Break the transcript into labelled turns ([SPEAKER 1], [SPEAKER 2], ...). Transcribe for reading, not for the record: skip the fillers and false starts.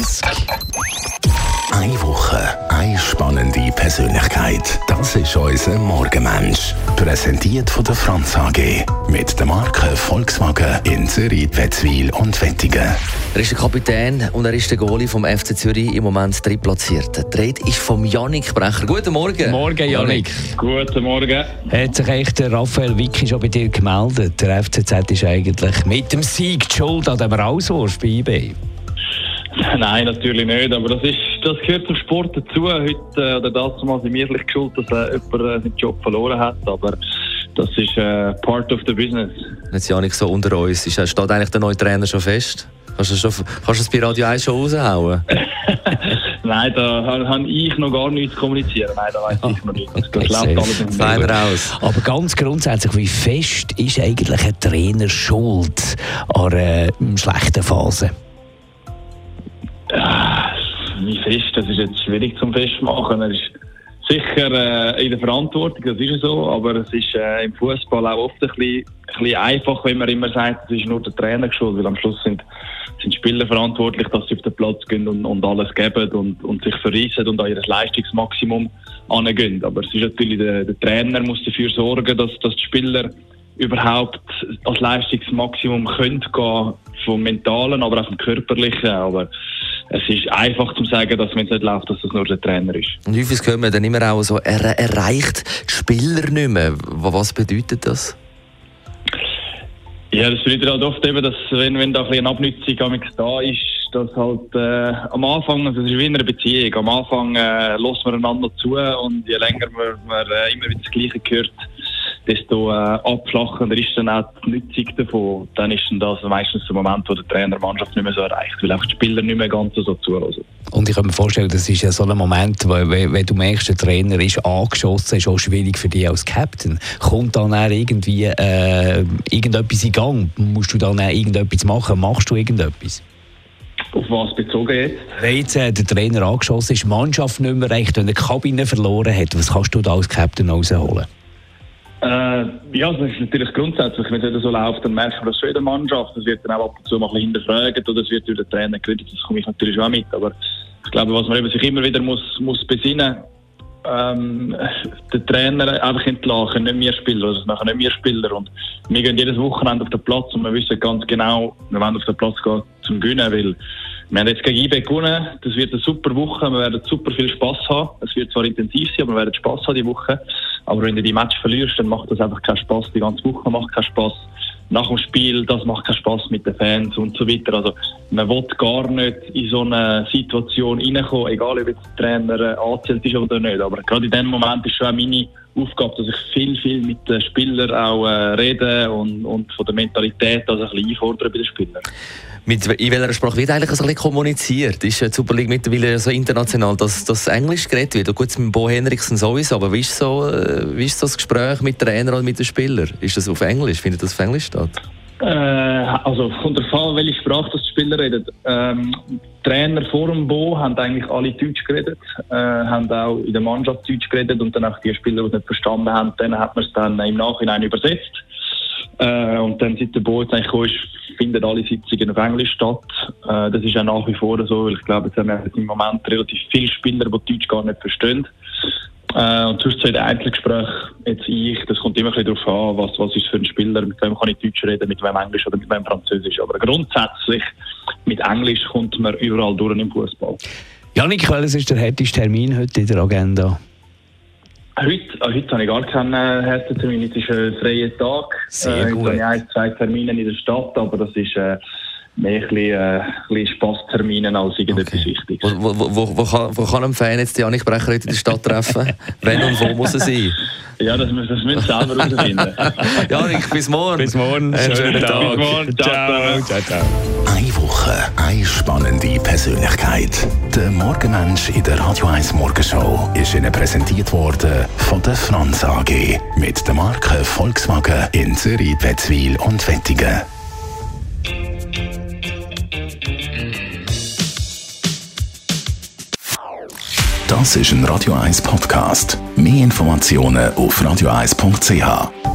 [SPEAKER 1] 30.
[SPEAKER 2] Eine Woche, eine spannende Persönlichkeit. Das ist unser Morgenmensch. Präsentiert von der Franz AG. Mit der Marke Volkswagen in Zürich, Wetzwil und Wettigen.
[SPEAKER 3] Er ist der Kapitän und er ist der Goalie vom FC Zürich, im Moment drittplatziert. Die Rede ist vom Yannick Brecher. Guten Morgen.
[SPEAKER 1] Morgen, Yannick.
[SPEAKER 4] Guten Morgen.
[SPEAKER 1] Hat sich echt der Raphael Vicky schon bei dir gemeldet? Der FCZ ist eigentlich mit dem Sieg die Schuld an dem Rauswurf bei IB.
[SPEAKER 4] Nein, natürlich nicht, aber das gehört zum Sport dazu. Heute oder damals sind wir vielleicht schuld, dass jemand seinen Job verloren hat, aber das ist part of the business.
[SPEAKER 3] Jetzt Yannick so unter uns, steht eigentlich der neue Trainer schon fest? Kannst du es bei Radio 1 schon raushauen?
[SPEAKER 4] Nein, da habe ich noch gar nichts zu kommunizieren. Nein, da weiss ich noch nicht. Das läuft alles im
[SPEAKER 3] Fein raus.
[SPEAKER 1] Aber ganz grundsätzlich, wie fest ist eigentlich ein Trainer schuld an einer schlechten Phase?
[SPEAKER 4] Wie fest, das ist jetzt schwierig zum Festmachen. Er ist sicher in der Verantwortung, das ist so, aber es ist im Fußball auch oft ein bisschen einfach, wenn man immer sagt, es ist nur der Trainer schuld, weil am Schluss sind Spieler verantwortlich, dass sie auf den Platz gehen und alles geben und sich verreissen und an ihr Leistungsmaximum angehen. Aber es ist natürlich, der Trainer muss dafür sorgen, dass die Spieler überhaupt als Leistungsmaximum können gehen, vom Mentalen, aber auch vom Körperlichen. Aber es ist einfach zu sagen, dass wenn es nicht läuft, dass das nur der Trainer ist.
[SPEAKER 3] Und häufig hören wir dann immer auch so, er erreicht die Spieler nicht mehr. Was bedeutet das?
[SPEAKER 4] Ja, das bedeutet halt oft eben, dass wenn da ein bisschen Abnützung da ist, dass halt am Anfang, also es ist wie in einer Beziehung, am Anfang lässt man einander zu und je länger man immer wieder das Gleiche hört, desto abflachender ist dann auch die Nutzung davon. Dann ist dann das meistens der Moment, wo der Trainer die Mannschaft nicht mehr so erreicht, weil auch die Spieler nicht mehr ganz so zuhören. Und
[SPEAKER 1] ich kann mir vorstellen, das ist ja so ein Moment, wenn du merkst, der Trainer ist angeschossen, ist auch schwierig für dich als Captain. Kommt dann auch irgendwie irgendetwas in Gang? Musst du dann auch irgendetwas machen? Machst du irgendetwas?
[SPEAKER 4] Auf was bezogen jetzt?
[SPEAKER 1] Wenn jetzt der Trainer angeschossen ist, die Mannschaft nicht mehr reicht, wenn die Kabine verloren hat, was kannst du da als Captain rausholen?
[SPEAKER 4] Ja, das ist natürlich grundsätzlich, wenn es so läuft, dann merkt man das schon in der Mannschaft. Das wird dann auch ab und zu mal ein bisschen hinterfragt oder es wird durch den Trainer geredet, das komme ich natürlich auch mit. Aber ich glaube, was man eben sich immer wieder muss besinnen, den Trainer einfach entlassen, nicht mehr Spieler, also nachher nicht mehr Spieler. Und wir gehen jedes Wochenende auf den Platz und wir wissen ganz genau, wir wollen auf den Platz gehen zum Gewinnen, weil wir haben jetzt gegen IB gewonnen, das wird eine super Woche, wir werden super viel Spass haben. Es wird zwar intensiv sein, aber wir werden Spass haben die Woche. Aber wenn du die Match verlierst, dann macht das einfach keinen Spass. Die ganze Woche macht keinen Spass. Nach dem Spiel, das macht keinen Spass mit den Fans und so weiter. Also man will gar nicht in so eine Situation reinkommen, egal ob jetzt der Trainer angezählt ist oder nicht. Aber gerade in dem Moment ist schon auch meine Aufgabe, dass ich viel mit den Spielern auch rede und von der Mentalität also ein bisschen einfordere bei den Spielern.
[SPEAKER 3] In welcher Sprache wird eigentlich ein bisschen kommuniziert? Ist die Super League mittlerweile so international, dass Englisch geredet wird? Und gut, mit Bo Henriksen sowieso, aber wie ist so das Gespräch mit dem Trainer und mit den Spielern? Ist das auf Englisch? Findet das auf Englisch statt?
[SPEAKER 4] Also von der Fall, welche Sprache das die Spieler reden. Trainer vor dem Bo haben eigentlich alle Deutsch geredet, haben auch in der Mannschaft Deutsch geredet und dann auch die Spieler, die es nicht verstanden haben, dann hat man es dann im Nachhinein übersetzt. Und dann, seit der Bo jetzt eigentlich gekommen ist, finden alle Sitzungen auf Englisch statt. Das ist auch nach wie vor so, weil ich glaube, jetzt haben wir im Moment relativ viele Spieler, die Deutsch gar nicht verstehen. Und sonst so in den Einzelgesprächen, das kommt immer ein bisschen darauf an, was ist für ein Spieler, mit wem kann ich Deutsch reden, mit wem Englisch oder mit wem Französisch. Aber grundsätzlich mit Englisch kommt man überall durch im Fußball.
[SPEAKER 1] Yannick, welches ist der härteste Termin heute in der Agenda?
[SPEAKER 4] Heute habe ich gar keinen harten Termin. Es ist ein freier Tag.
[SPEAKER 1] Sehr gut.
[SPEAKER 4] Ich habe 1-2 Termine in der Stadt, aber das ist mehr ein bisschen Spaßtermine als irgendetwas Wichtiges.
[SPEAKER 3] Wo kann ein Fan jetzt Yannick Brecher heute in der Stadt treffen? Wenn und wo muss er sein?
[SPEAKER 4] Ja, das müssen wir selber herausfinden.
[SPEAKER 3] Yannick, bis morgen.
[SPEAKER 1] Bis morgen.
[SPEAKER 3] Schönen Tag.
[SPEAKER 4] Bis morgen. Ciao.
[SPEAKER 2] Eine Woche, eine spannende Persönlichkeit. Der Morgenmensch in der Radio 1 Morgenshow ist Ihnen präsentiert worden von der Franz AG. Mit der Marke Volkswagen in Zürich, Wetzwil und Wettigen. Das ist ein Radio 1 Podcast. Mehr Informationen auf radio1.ch.